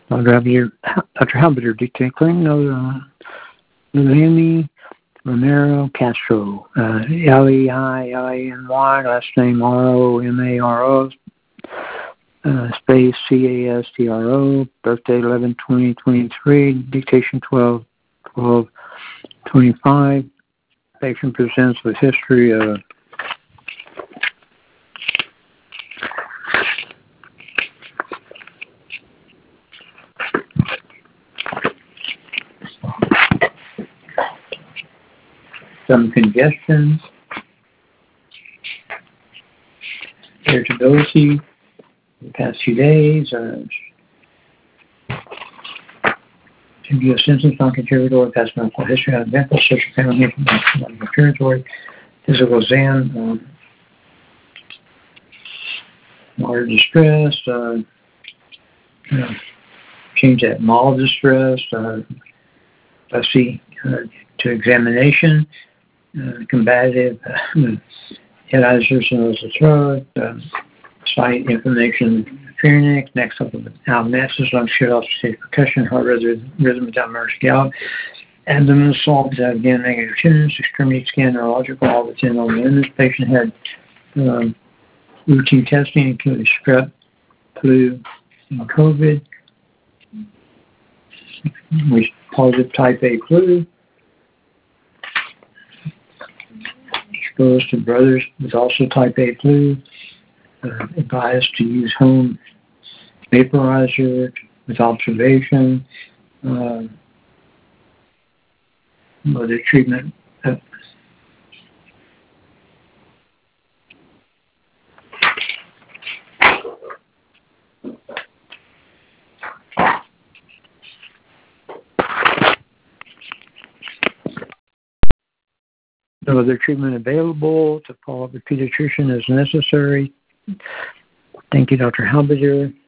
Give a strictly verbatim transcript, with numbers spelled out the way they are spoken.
Doctor Halberger declaring no Noemi Romero Castro, uh, L E I L A N Y, last name R O M A R O, uh, space C A S T R O, birthday eleven twenty twenty-three, dictation twelve twelve twenty-five. Patient presents with history of some congestion, irritability the past few days, uh, to symptoms, non-contributory, past medical history, out of medical, social family information, non-contributory, physical exam, um, moderate distress, uh, you know, change that mild distress, uh, let's see, uh, to examination, uh, combative, uh, head ulcers in the throat, uh, slight inflammation, pharynx, next up with alveolar, lung shut off, stage percussion, heart rhythm, rhythm without emergency gallop, abdomen assault without again negative tunes, extremity scan, neurological, all within all the limits. Patient had um, routine testing, including strep, flu, and COVID. We positive type A flu. Exposed to brothers with also type A flu. Uh, advised to use home vaporizer with observation. Uh, other treatment. Uh, no other treatment available. To follow up with pediatrician as necessary. Thank you, Doctor Halberger.